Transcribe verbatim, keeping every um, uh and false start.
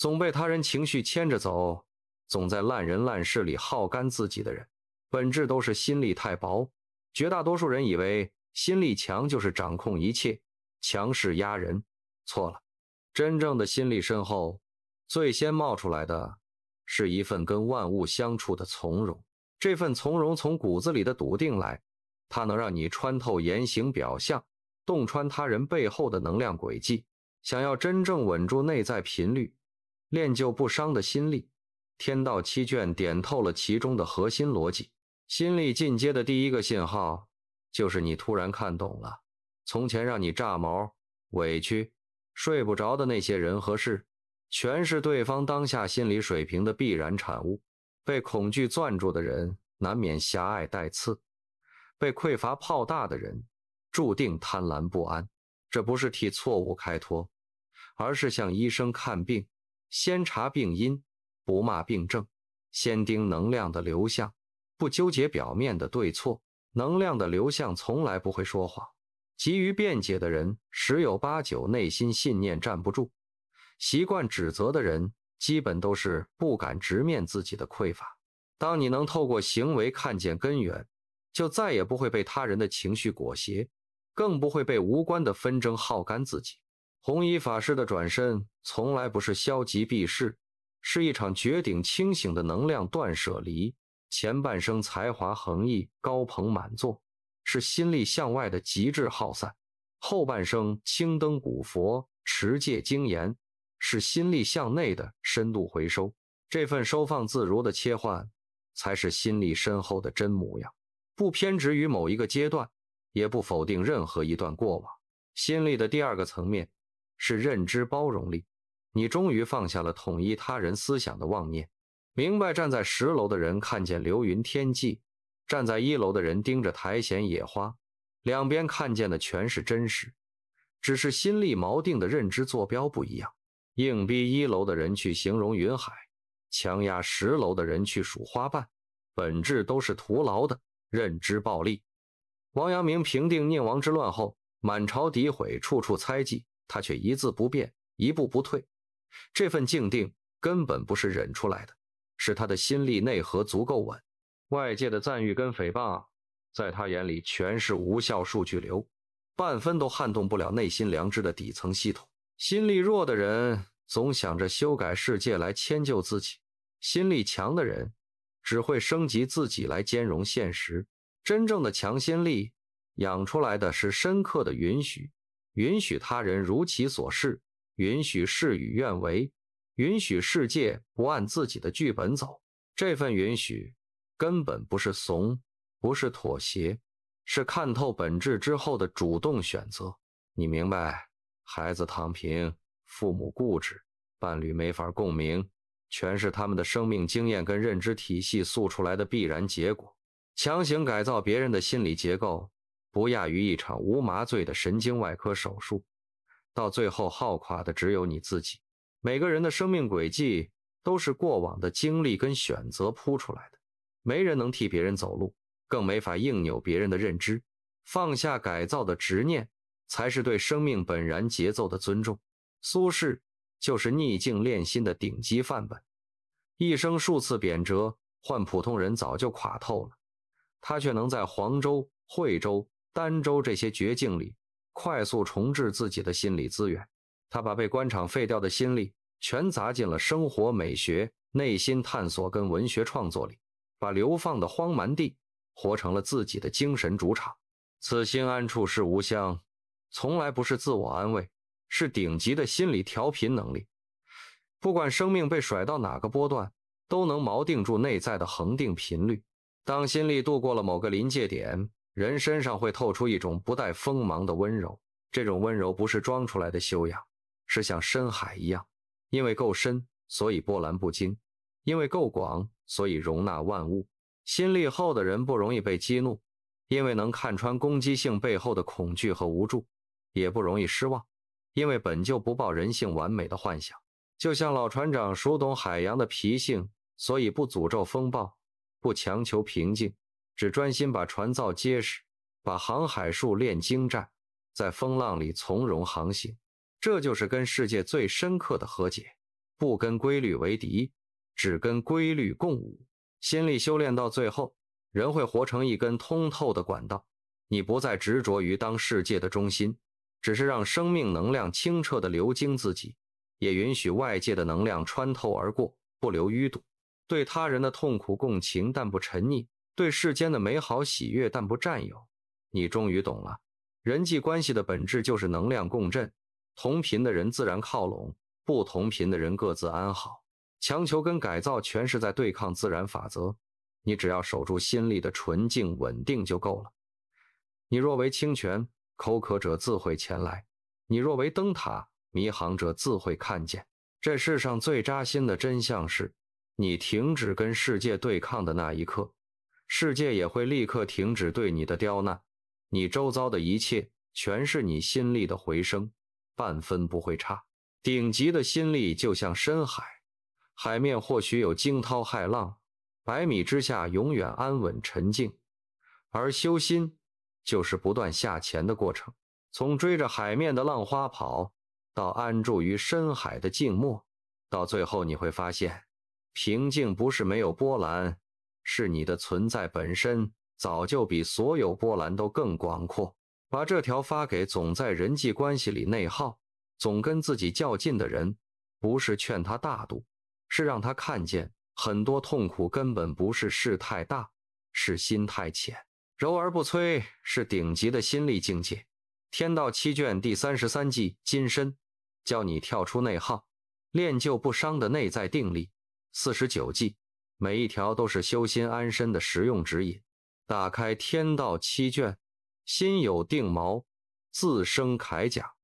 总被他人情绪牵着走，总在烂人烂事里耗干自己的人，本质都是心力太薄。绝大多数人以为心力强就是掌控一切，强势压人，错了。真正的心力深厚，最先冒出来的是一份跟万物相处的从容。这份从容从骨子里的笃定来，它能让你穿透言行表象，洞穿他人背后的能量轨迹。想要真正稳住内在频率，练就不伤的心力，天道七卷点透了其中的核心逻辑。心力进阶的第一个信号，就是你突然看懂了，从前让你炸毛、委屈、睡不着的那些人和事，全是对方当下心理水平的必然产物。被恐惧攥住的人，难免狭隘带刺；被匮乏泡大的人，注定贪婪不安。这不是替错误开脱，而是向医生看病，先查病因，不骂病症，先盯能量的流向，不纠结表面的对错。能量的流向从来不会说谎，急于辩解的人十有八九内心信念站不住，习惯指责的人基本都是不敢直面自己的匮乏。当你能透过行为看见根源，就再也不会被他人的情绪裹挟，更不会被无关的纷争耗干自己。红衣法师的转身从来不是消极避世，是一场绝顶清醒的能量断舍离。前半生才华横溢，高朋满座，是心力向外的极致耗散；后半生青灯古佛，持戒精严，是心力向内的深度回收。这份收放自如的切换，才是心力深厚的真模样。不偏执于某一个阶段，也不否定任何一段过往。心力的第二个层面是认知包容力，你终于放下了统一他人思想的妄念，明白站在十楼的人看见流云天际，站在一楼的人盯着苔藓野花，两边看见的全是真实，只是心力锚定的认知坐标不一样。硬逼一楼的人去形容云海，强压十楼的人去数花瓣，本质都是徒劳的认知暴力。王阳明平定宁王之乱后，满朝诋毁，处处猜忌，他却一字不变，一步不退。这份静定根本不是忍出来的，是他的心力内核足够稳。外界的赞誉跟诽谤，在他眼里全是无效数据流，半分都撼动不了内心良知的底层系统。心力弱的人总想着修改世界来迁就自己，心力强的人只会升级自己来兼容现实。真正的强心力养出来的是深刻的允许，允许他人如其所是，允许事与愿违，允许世界不按自己的剧本走。这份允许根本不是怂，不是妥协，是看透本质之后的主动选择。你明白，孩子躺平，父母固执，伴侣没法共鸣，全是他们的生命经验跟认知体系塑出来的必然结果。强行改造别人的心理结构，不亚于一场无麻醉的神经外科手术，到最后耗垮的只有你自己。每个人的生命轨迹都是过往的经历跟选择铺出来的，没人能替别人走路，更没法硬扭别人的认知。放下改造的执念，才是对生命本然节奏的尊重。苏轼就是逆境练心的顶级范本，一生数次贬谪，换普通人早就垮透了，他却能在黄州、惠州、儋州这些绝境里快速重置自己的心理资源。他把被官场废掉的心力全砸进了生活美学、内心探索跟文学创作里，把流放的荒蛮地活成了自己的精神主场。此心安处是吾乡，从来不是自我安慰，是顶级的心理调频能力。不管生命被甩到哪个波段，都能锚定住内在的恒定频率。当心力度过了某个临界点，人身上会透出一种不带锋芒的温柔。这种温柔不是装出来的修养，是像深海一样，因为够深，所以波澜不惊；因为够广，所以容纳万物。心力厚的人不容易被激怒，因为能看穿攻击性背后的恐惧和无助；也不容易失望，因为本就不抱人性完美的幻想。就像老船长熟懂海洋的脾性，所以不诅咒风暴，不强求平静，只专心把船造结实，把航海术练精湛，在风浪里从容航行。这就是跟世界最深刻的和解。 不跟规律为敌，只跟规律共舞。心力修炼到最后，人会活成一根通透的管道，你不再执着于当世界的中心，只是让生命能量清澈地流经自己，也允许外界的能量穿透而过，不留淤堵。对他人的痛苦共情，但不沉溺；对世间的美好喜悦，但不占有。你终于懂了，人际关系的本质就是能量共振，同频的人自然靠拢，不同频的人各自安好。强求跟改造全是在对抗自然法则，你只要守住心力的纯净稳定就够了。你若为清泉，口渴者自会前来；你若为灯塔，迷航者自会看见。这世上最扎心的真相是，你停止跟世界对抗的那一刻，世界也会立刻停止对你的刁难。你周遭的一切全是你心力的回声，半分不会差。顶级的心力就像深海，海面或许有惊涛骇浪，百米之下永远安稳沉静。而修心就是不断下潜的过程，从追着海面的浪花跑，到安住于深海的静默，到最后你会发现，平静不是没有波澜，是你的存在本身早就比所有波澜都更广阔。把这条发给总在人际关系里内耗，总跟自己较劲的人，不是劝他大度，是让他看见很多痛苦根本不是事太大，是心太浅。柔而不摧是顶级的心力境界。天道七卷第三十三计金身，教你跳出内耗，练就不伤的内在定力。四十九计，每一条都是修心安身的实用指引。打开天道七卷，心有定锚，自生铠甲。